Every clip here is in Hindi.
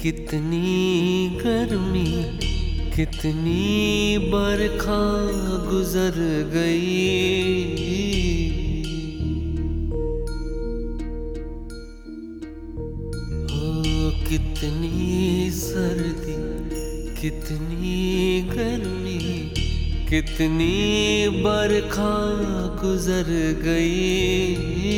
कितनी गर्मी कितनी बरखा गुजर गई। ओ कितनी सर्दी कितनी गर्मी कितनी बरखा गुजर गई।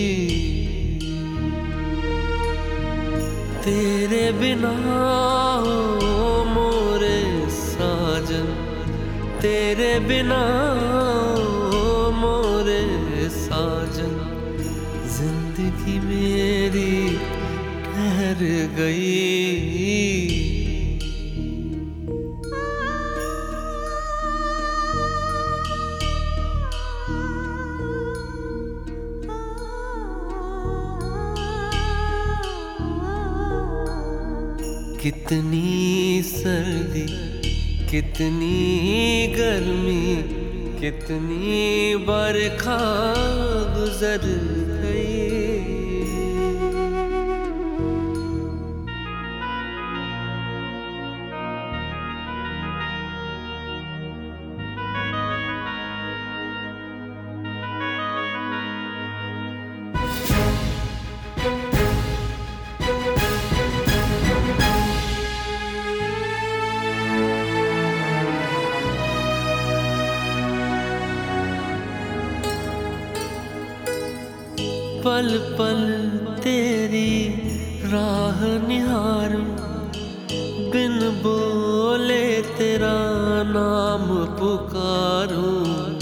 तेरे बिना हो मोरे साजन, तेरे बिना हो मोरे साजन, जिंदगी मेरी ठहर गई। कितनी सर्दी कितनी गर्मी कितनी बरखा गुजर गई। पल पल तेरी राह निहारूं, बिन बोले तेरा नाम पुकारूं।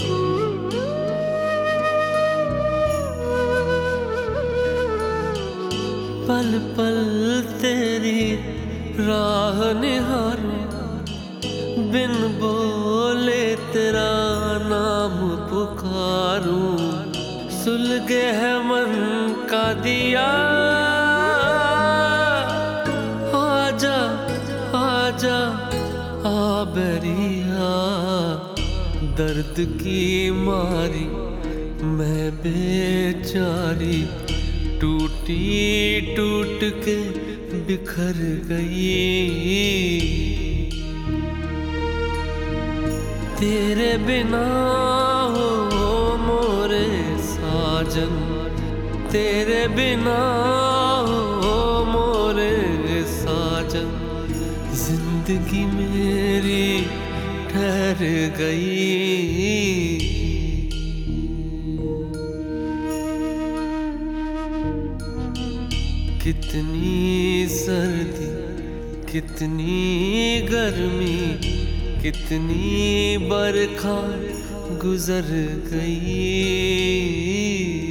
पल पल तेरी राह निहारूं, बिन बोले तेरा नाम पुकारूं। सुलगे है मन का दिया, आजा आजा आबरिया। दर्द की मारी मैं बेचारी, टूटी टूट के बिखर गई। तेरे बिना हो मोरे साजन, तेरे बिना हो मोरे साजन, जिंदगी मेरी ठहर गई। कितनी सर्दी कितनी गर्मी कितनी बरखा गुजर गई।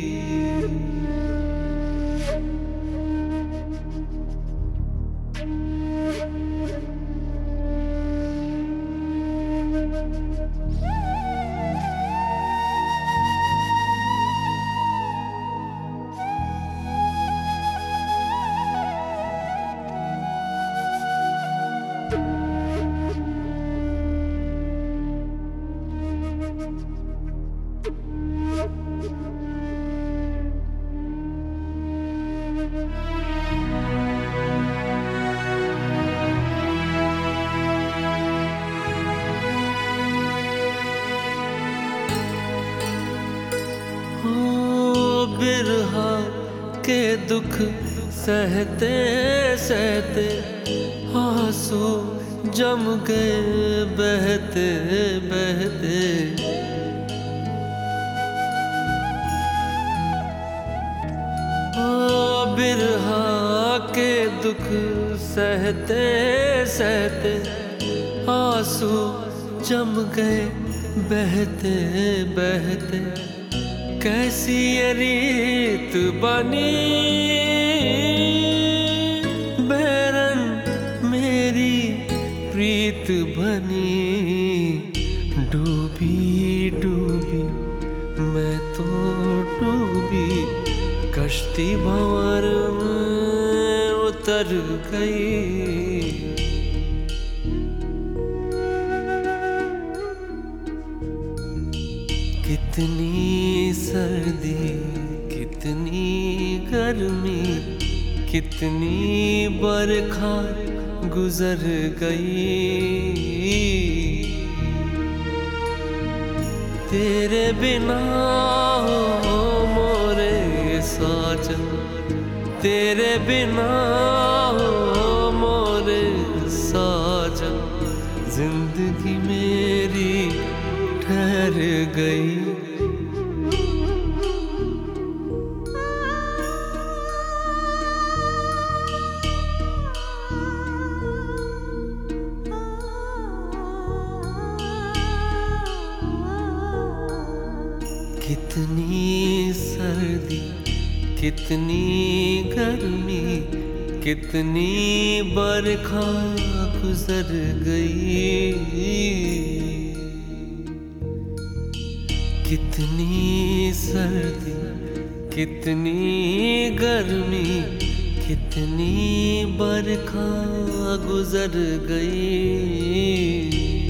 बिरहा के दुख सहते सहते आंसू जम गए बहते बहते। ओ बिरहा के दुख सहते सहते आंसू जम गए बहते बहते। कैसी ये रीत बनी बैरन मेरी प्रीत बनी। डूबी डूबी मैं तो डूबी, कश्ती भंवर में उतर गई। कितनी सर्दी कितनी गर्मी कितनी बरखा गुजर गई। तेरे बिना हो मोरे साजन, तेरे बिना हो मोरे साजन, जिंदगी मेरी ठहर गई। कितनी सर्दी, कितनी गर्मी, कितनी बरखा गुजर गई। कितनी सर्दी, कितनी गर्मी, कितनी बरखा गुजर गई।